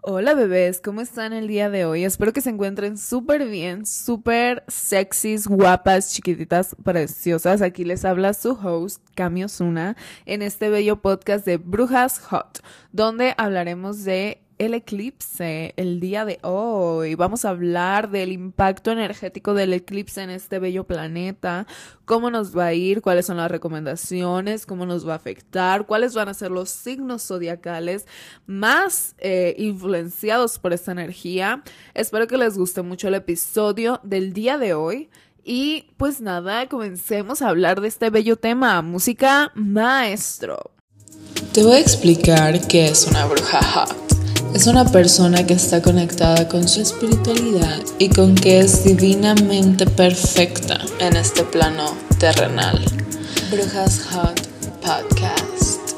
Hola bebés, ¿cómo están el día de hoy? Espero que se encuentren súper bien, súper sexys, guapas, chiquititas, preciosas. Aquí les habla su host, Cami Osuna, en este bello podcast de Brujas Hot, donde hablaremos de el eclipse el día de hoy. Vamos a hablar del impacto energético del eclipse en este bello planeta, cómo nos va a ir, cuáles son las recomendaciones, cómo nos va a afectar, cuáles van a ser los signos zodiacales más influenciados por esta energía. Espero que les guste mucho el episodio del día de hoy. Y pues nada, comencemos a hablar de este bello tema, música maestro. Te voy a explicar qué es una bruja hot. Es una persona que está conectada con su espiritualidad y con que es divinamente perfecta en este plano terrenal. Brujas Hot Podcast.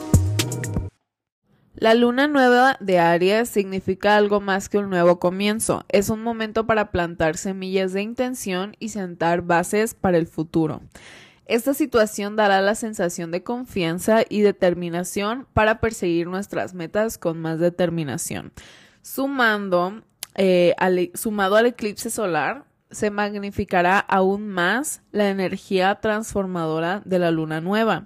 La luna nueva de Aries significa algo más que un nuevo comienzo. Es un momento para plantar semillas de intención y sentar bases para el futuro. Esta situación dará la sensación de confianza y determinación para perseguir nuestras metas con más determinación. Sumado al eclipse solar, se magnificará aún más la energía transformadora de la luna nueva.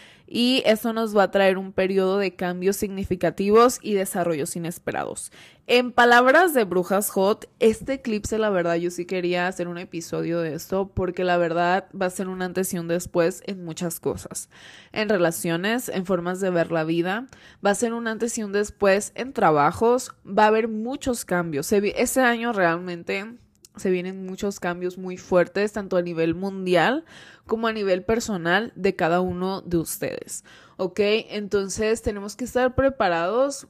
Y eso nos va a traer un periodo de cambios significativos y desarrollos inesperados. En palabras de Brujas Hot, este eclipse, la verdad, yo sí quería hacer un episodio de esto porque la verdad va a ser un antes y un después en muchas cosas. En relaciones, en formas de ver la vida, va a ser un antes y un después en trabajos, va a haber muchos cambios. Este año realmente se vienen muchos cambios muy fuertes, tanto a nivel mundial como a nivel personal de cada uno de ustedes, ¿ok? Entonces tenemos que estar preparados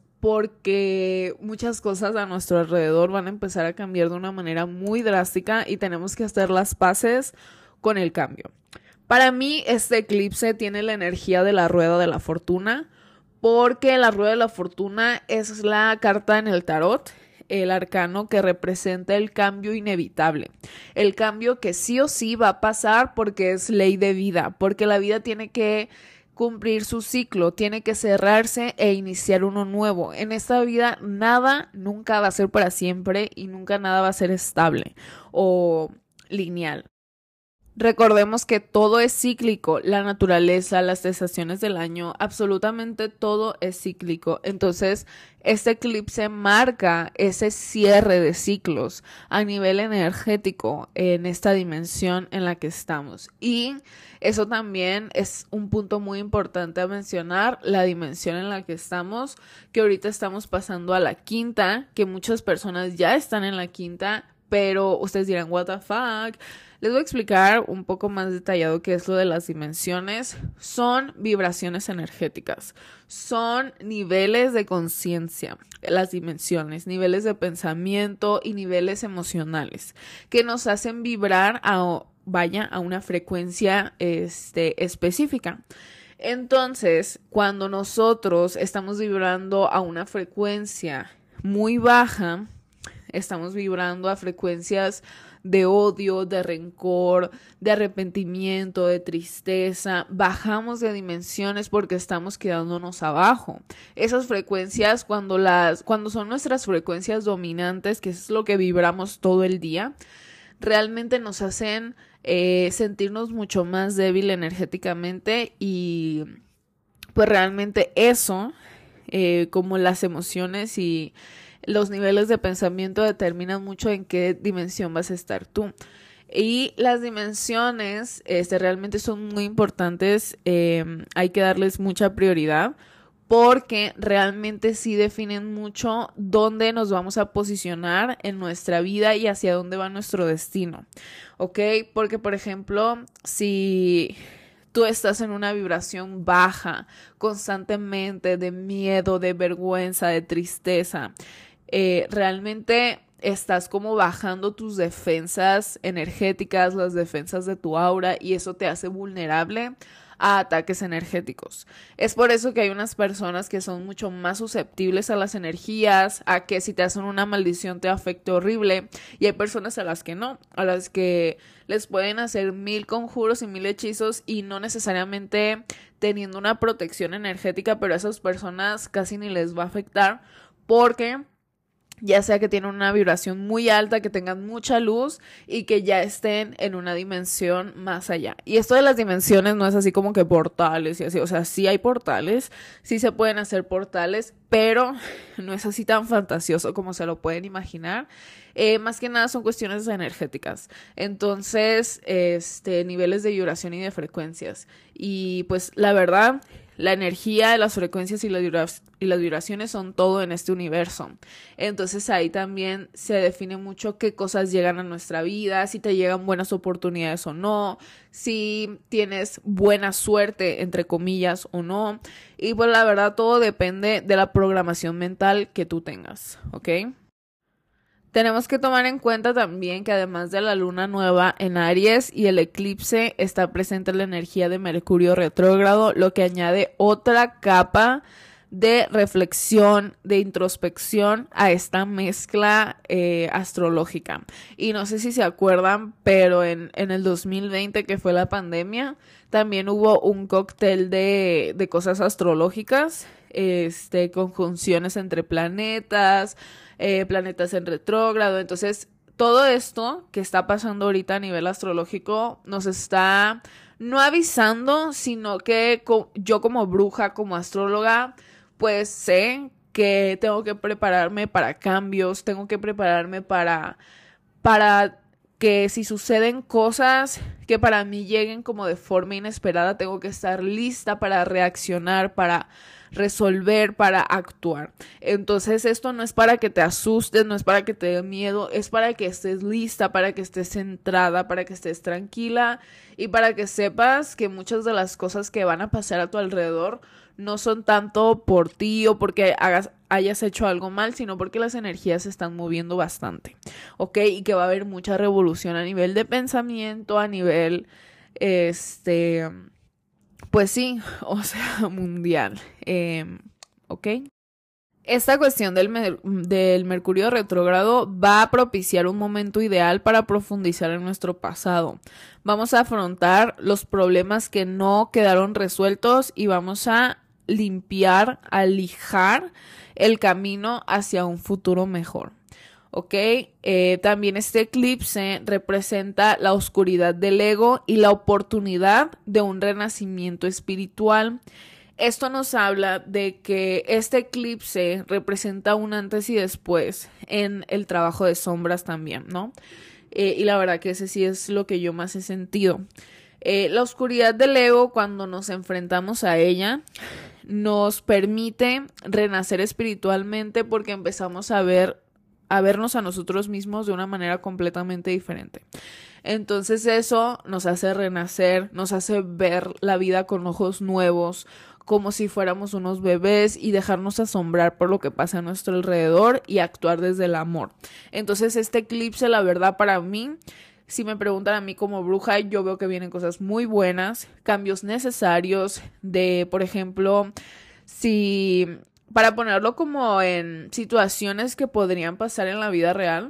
porque muchas cosas a nuestro alrededor van a empezar a cambiar de una manera muy drástica y tenemos que hacer las paces con el cambio. Para mí, este eclipse tiene la energía de la rueda de la fortuna, porque la rueda de la fortuna es la carta en el tarot, el arcano que representa el cambio inevitable, el cambio que sí o sí va a pasar porque es ley de vida, porque la vida tiene que cumplir su ciclo, tiene que cerrarse e iniciar uno nuevo. En esta vida nada nunca va a ser para siempre y nunca nada va a ser estable o lineal. Recordemos que todo es cíclico, la naturaleza, las estaciones del año, absolutamente todo es cíclico. Entonces, este eclipse marca ese cierre de ciclos a nivel energético en esta dimensión en la que estamos. Y eso también es un punto muy importante a mencionar, la dimensión en la que estamos, que ahorita estamos pasando a la quinta, que muchas personas ya están en la quinta, pero ustedes dirán, what the fuck. Les voy a explicar un poco más detallado qué es lo de las dimensiones. Son vibraciones energéticas, son niveles de conciencia, las dimensiones, niveles de pensamiento y niveles emocionales que nos hacen vibrar a una frecuencia específica. Entonces, cuando nosotros estamos vibrando a una frecuencia muy baja, estamos vibrando a frecuencias de odio, de rencor, de arrepentimiento, de tristeza. Bajamos de dimensiones porque estamos quedándonos abajo. Esas frecuencias, cuando son nuestras frecuencias dominantes, que es lo que vibramos todo el día, realmente nos hacen sentirnos mucho más débil energéticamente y pues realmente eso, como las emociones y los niveles de pensamiento determinan mucho en qué dimensión vas a estar tú. Y las dimensiones realmente son muy importantes, hay que darles mucha prioridad porque realmente sí definen mucho dónde nos vamos a posicionar en nuestra vida y hacia dónde va nuestro destino, ¿ok? Porque, por ejemplo, si tú estás en una vibración baja constantemente de miedo, de vergüenza, de tristeza, realmente estás como bajando tus defensas energéticas, las defensas de tu aura, y eso te hace vulnerable a ataques energéticos. Es por eso que hay unas personas que son mucho más susceptibles a las energías, a que si te hacen una maldición te afecte horrible, y hay personas a las que no, a las que les pueden hacer 1000 conjuros y 1000 hechizos y no necesariamente teniendo una protección energética, pero a esas personas casi ni les va a afectar porque ya sea que tienen una vibración muy alta, que tengan mucha luz y que ya estén en una dimensión más allá. Y esto de las dimensiones no es así como que portales y así, o sea, sí hay portales, sí se pueden hacer portales, pero no es así tan fantasioso como se lo pueden imaginar. Más que nada son cuestiones energéticas. Entonces, niveles de vibración y de frecuencias. Y pues la verdad, la energía, las frecuencias y las vibraciones son todo en este universo. Entonces ahí también se define mucho qué cosas llegan a nuestra vida, si te llegan buenas oportunidades o no, si tienes buena suerte, entre comillas, o no. Y pues la verdad todo depende de la programación mental que tú tengas, ¿ok? Tenemos que tomar en cuenta también que además de la luna nueva en Aries y el eclipse está presente la energía de Mercurio retrógrado, lo que añade otra capa de reflexión, de introspección a esta mezcla astrológica. Y no sé si se acuerdan, pero en el 2020, que fue la pandemia, también hubo un cóctel de cosas astrológicas, conjunciones entre planetas, planetas en retrógrado. Entonces, todo esto que está pasando ahorita a nivel astrológico nos está no avisando, sino que yo como bruja, como astróloga, pues sé que tengo que prepararme para cambios, tengo que prepararme para que si suceden cosas que para mí lleguen como de forma inesperada, tengo que estar lista para reaccionar, para resolver, para actuar. Entonces esto no es para que te asustes, no es para que te dé miedo, es para que estés lista, para que estés centrada, para que estés tranquila y para que sepas que muchas de las cosas que van a pasar a tu alrededor no son tanto por ti o porque hayas hecho algo mal, sino porque las energías se están moviendo bastante, ¿ok? Y que va a haber mucha revolución a nivel de pensamiento, a nivel, pues sí, o sea, mundial, ¿ok? Esta cuestión del Mercurio retrógrado va a propiciar un momento ideal para profundizar en nuestro pasado. Vamos a afrontar los problemas que no quedaron resueltos y vamos a limpiar, a lijar el camino hacia un futuro mejor. ¿Ok? También este eclipse representa la oscuridad del ego y la oportunidad de un renacimiento espiritual. Esto nos habla de que este eclipse representa un antes y después en el trabajo de sombras también, ¿no? Y la verdad que ese sí es lo que yo más he sentido. La oscuridad del ego, cuando nos enfrentamos a ella, nos permite renacer espiritualmente porque empezamos a vernos a nosotros mismos de una manera completamente diferente. Entonces eso nos hace renacer, nos hace ver la vida con ojos nuevos, como si fuéramos unos bebés y dejarnos asombrar por lo que pasa a nuestro alrededor y actuar desde el amor. Entonces este eclipse, la verdad, para mí, si me preguntan a mí como bruja, yo veo que vienen cosas muy buenas, cambios necesarios de, por ejemplo, si para ponerlo como en situaciones que podrían pasar en la vida real,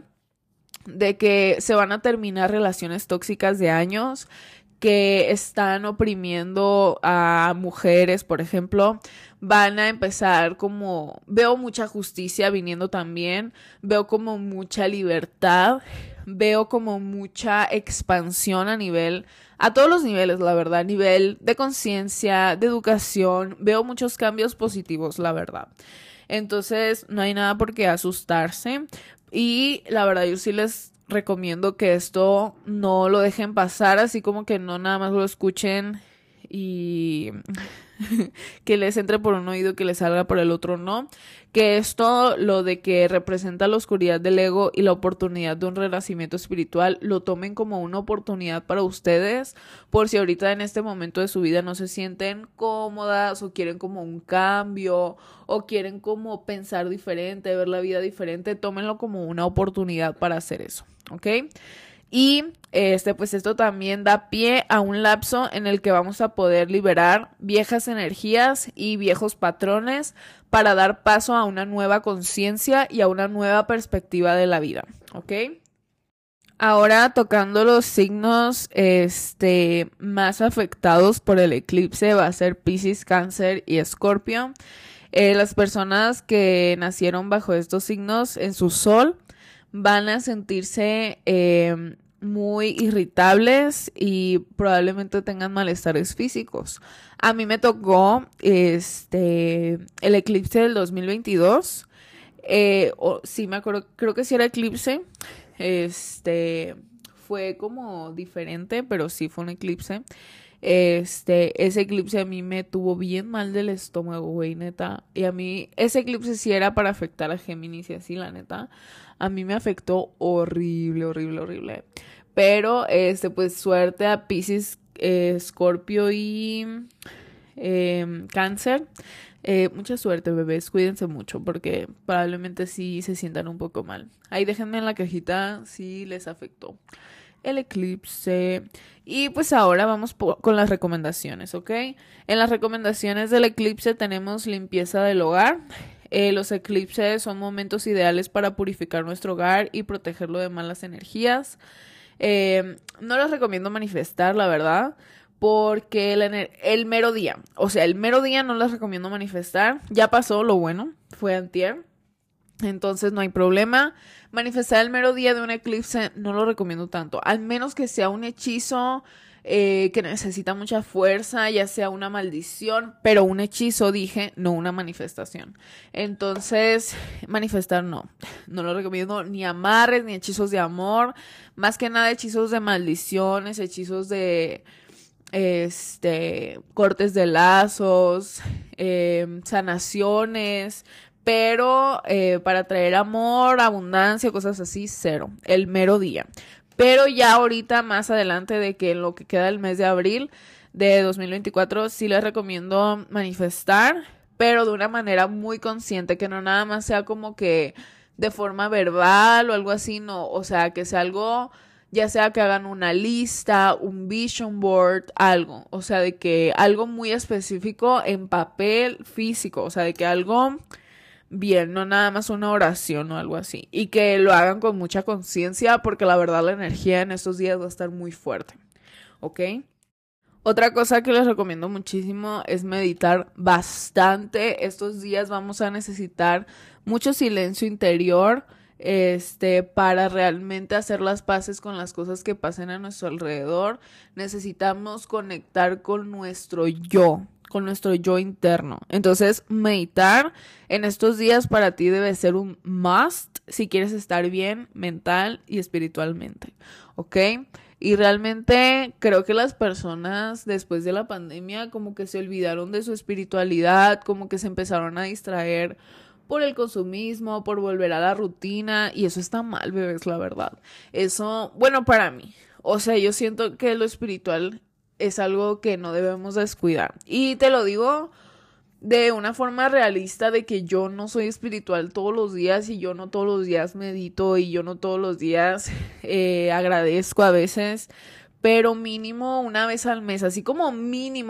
de que se van a terminar relaciones tóxicas de años que están oprimiendo a mujeres, por ejemplo, van a empezar como, veo mucha justicia viniendo también, veo como mucha libertad, veo como mucha expansión a todos los niveles, la verdad, a nivel de conciencia, de educación, veo muchos cambios positivos, la verdad. Entonces, no hay nada por qué asustarse y la verdad yo sí les recomiendo que esto no lo dejen pasar, así como que no nada más lo escuchen y que les entre por un oído, que les salga por el otro, no. Que esto, lo de que representa la oscuridad del ego y la oportunidad de un renacimiento espiritual, lo tomen como una oportunidad para ustedes, por si ahorita en este momento de su vida no se sienten cómodas o quieren como un cambio o quieren como pensar diferente, ver la vida diferente, tómenlo como una oportunidad para hacer eso, ¿ok? Y pues esto también da pie a un lapso en el que vamos a poder liberar viejas energías y viejos patrones para dar paso a una nueva conciencia y a una nueva perspectiva de la vida, ¿ok? Ahora tocando los signos más afectados por el eclipse va a ser Piscis, Cáncer y Escorpio. Las personas que nacieron bajo estos signos en su sol van a sentirse muy irritables y probablemente tengan malestares físicos. A mí me tocó el eclipse del 2022. Sí, me acuerdo, creo que sí era eclipse. Fue como diferente, pero sí fue un eclipse. Ese eclipse a mí me tuvo bien mal del estómago, güey, neta. Y a mí, ese eclipse sí era para afectar a Géminis y así, la neta. A mí me afectó horrible, horrible, horrible. Pero, pues suerte a Piscis, Escorpio y Cáncer. Mucha suerte, bebés. Cuídense mucho porque probablemente sí se sientan un poco mal. Ahí déjenme en la cajita si les afectó el eclipse. Y pues ahora vamos con las recomendaciones, ¿ok? En las recomendaciones del eclipse tenemos limpieza del hogar. Los eclipses son momentos ideales para purificar nuestro hogar y protegerlo de malas energías. No les recomiendo manifestar, la verdad, porque el mero día, o sea, el mero día no les recomiendo manifestar. Ya pasó lo bueno, fue antier. Entonces no hay problema. Manifestar el mero día de un eclipse no lo recomiendo tanto. Al menos que sea un hechizo que necesita mucha fuerza, ya sea una maldición. Pero un hechizo, dije, no una manifestación. Entonces, manifestar no. No lo recomiendo ni amarres, ni hechizos de amor. Más que nada hechizos de maldiciones, hechizos de cortes de lazos, sanaciones. Pero para traer amor, abundancia, cosas así, cero. El mero día. Pero ya ahorita, más adelante de que en lo que queda del mes de abril de 2024, sí les recomiendo manifestar, pero de una manera muy consciente, que no nada más sea como que de forma verbal o algo así, no. O sea, que sea algo, ya sea que hagan una lista, un vision board, algo. O sea, de que algo muy específico en papel físico. O sea, de que algo bien, no nada más una oración o algo así. Y que lo hagan con mucha conciencia porque la verdad la energía en estos días va a estar muy fuerte. ¿Ok? Otra cosa que les recomiendo muchísimo es meditar bastante. Estos días vamos a necesitar mucho silencio interior, para realmente hacer las paces con las cosas que pasen a nuestro alrededor. Necesitamos conectar con nuestro yo interno. Entonces, meditar en estos días para ti debe ser un must si quieres estar bien mental y espiritualmente, ¿ok? Y realmente creo que las personas después de la pandemia como que se olvidaron de su espiritualidad, como que se empezaron a distraer por el consumismo, por volver a la rutina, y eso está mal, bebés, la verdad. Eso, bueno, para mí, o sea, yo siento que lo espiritual es algo que no debemos descuidar. Y te lo digo de una forma realista, de que yo no soy espiritual todos los días y yo no todos los días medito y yo no todos los días agradezco a veces, pero mínimo una vez al mes, así como mínimo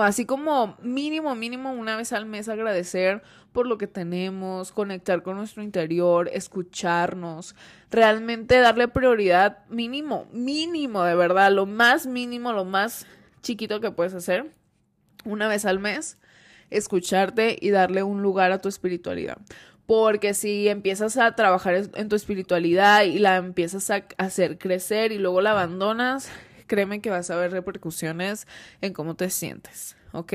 una vez al mes agradecer por lo que tenemos, conectar con nuestro interior, escucharnos, realmente darle prioridad mínimo, de verdad, lo más mínimo, lo más chiquito que puedes hacer una vez al mes, escucharte y darle un lugar a tu espiritualidad. Porque si empiezas a trabajar en tu espiritualidad y la empiezas a hacer crecer y luego la abandonas, créeme que vas a ver repercusiones en cómo te sientes, ¿ok?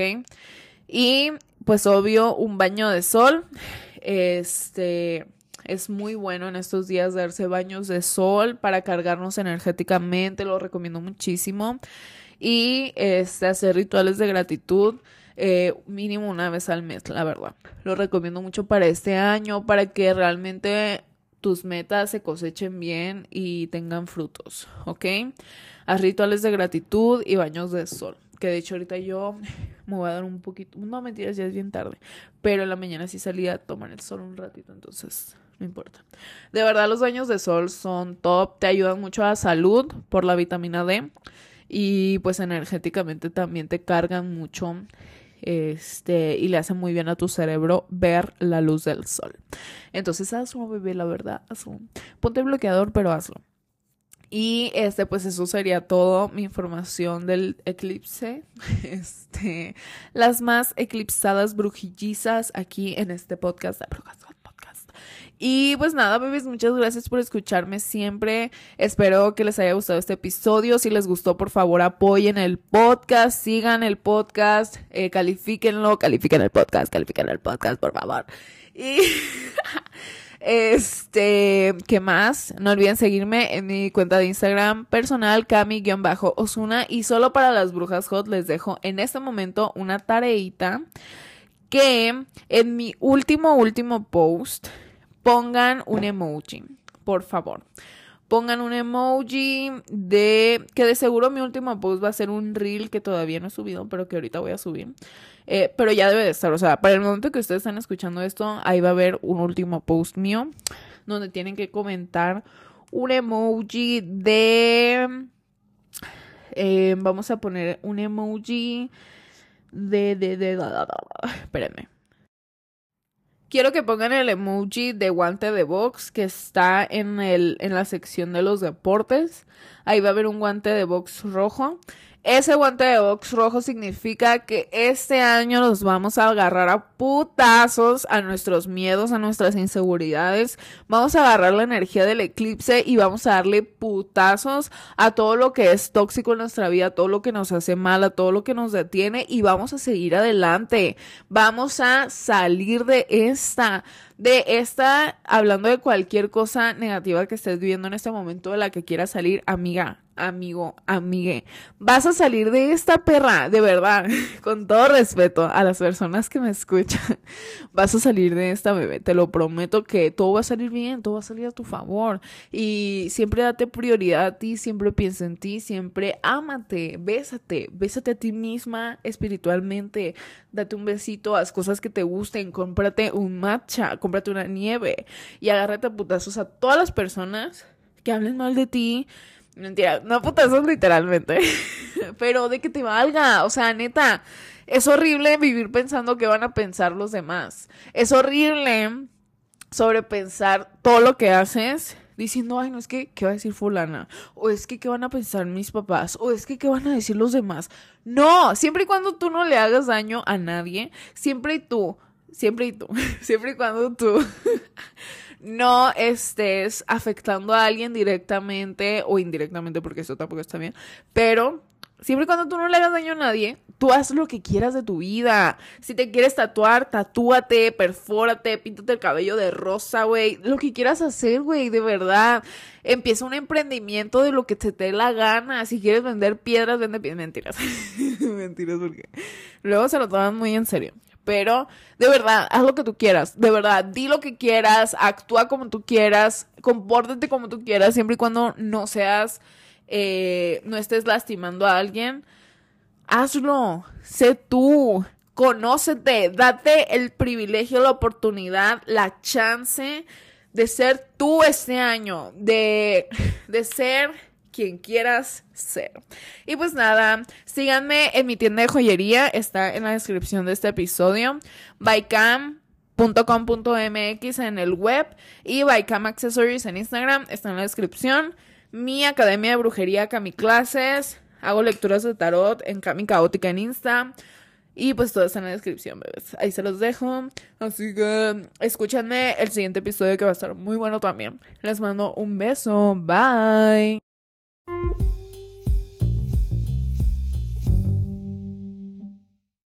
Y pues obvio, un baño de sol, es muy bueno en estos días darse baños de sol para cargarnos energéticamente, lo recomiendo muchísimo. Y hacer rituales de gratitud mínimo una vez al mes, la verdad. Lo recomiendo mucho para este año, para que realmente tus metas se cosechen bien y tengan frutos, ¿ok? Haz rituales de gratitud y baños de sol. Que de hecho ahorita yo me voy a dar un poquito, no mentiras, ya es bien tarde, pero en la mañana sí salí a tomar el sol un ratito, entonces no importa. De verdad los baños de sol son top, te ayudan mucho a la salud por la vitamina D. Y pues energéticamente también te cargan mucho, y le hace muy bien a tu cerebro ver la luz del sol. Entonces hazlo, bebé, la verdad, hazlo. Ponte bloqueador, pero hazlo. Y pues eso sería todo mi información del eclipse. Las más eclipsadas brujillizas aquí en este podcast de Brujas Podcast. Y pues nada, bebés, muchas gracias por escucharme siempre. Espero que les haya gustado este episodio. Si les gustó, por favor, apoyen el podcast, sigan el podcast, califíquenlo, califiquen el podcast, por favor. Y ¿qué más? No olviden seguirme en mi cuenta de Instagram personal, Cami_Osuna. Y solo para las brujas hot les dejo en este momento una tareita, que en mi último post pongan un emoji, por favor. Pongan un emoji que de seguro mi último post va a ser un reel que todavía no he subido, pero que ahorita voy a subir. Pero ya debe de estar, o sea, para el momento que ustedes están escuchando esto, ahí va a haber un último post mío, donde tienen que comentar un emoji vamos a poner un emoji espérenme. Quiero que pongan el emoji de guante de box que está en la sección de los deportes. Ahí va a haber un guante de box rojo. Ese guante de box rojo significa que este año nos vamos a agarrar a putazos a nuestros miedos, a nuestras inseguridades. Vamos a agarrar la energía del eclipse y vamos a darle putazos a todo lo que es tóxico en nuestra vida, a todo lo que nos hace mal, a todo lo que nos detiene, y vamos a seguir adelante. Vamos a salir de esta, hablando de cualquier cosa negativa que estés viviendo en este momento, de la que quieras salir, amiga, amigo, amigue. Vas a salir de esta, perra, de verdad, con todo respeto a las personas que me escuchan. Vas a salir de esta, bebé, te lo prometo, que todo va a salir bien, todo va a salir a tu favor. Y siempre date prioridad a ti, siempre piensa en ti, siempre ámate, bésate a ti misma espiritualmente. Date un besito, haz cosas que te gusten, cómprate un matcha, cómprate una nieve y agárrate a putazos a todas las personas que hablen mal de ti. Mentira, no putazos literalmente, pero de que te valga. O sea, neta, es horrible vivir pensando qué van a pensar los demás. Es horrible sobrepensar todo lo que haces, diciendo, ay, no, es que, ¿qué va a decir fulana? O es que, ¿qué van a pensar mis papás? O es que, ¿qué van a decir los demás? No, siempre y cuando tú no le hagas daño a nadie, siempre y cuando tú no estés afectando a alguien directamente o indirectamente, porque eso tampoco está bien, pero siempre y cuando tú no le hagas daño a nadie, tú haz lo que quieras de tu vida. Si te quieres tatuar, tatúate, perfórate, píntate el cabello de rosa, güey. Lo que quieras hacer, güey, de verdad. Empieza un emprendimiento de lo que te dé la gana. Si quieres vender piedras, vende piedras. Mentiras. Mentiras, porque luego se lo toman muy en serio. Pero, de verdad, haz lo que tú quieras. De verdad, di lo que quieras, actúa como tú quieras, compórtate como tú quieras, siempre y cuando no seas... no estés lastimando a alguien. Hazlo, sé tú, conócete, date el privilegio, la oportunidad, la chance de ser tú este año, de ser quien quieras ser. Y pues nada, síganme en mi tienda de joyería, está en la descripción de este episodio, bycam.com.mx en el web y bycam accessories en Instagram, está en la descripción. Mi academia de brujería, Cami Clases. Hago lecturas de tarot en Cami Caótica en Insta. Y pues todo está en la descripción, bebés. Ahí se los dejo. Así que escúchenme el siguiente episodio, que va a estar muy bueno también. Les mando un beso. Bye.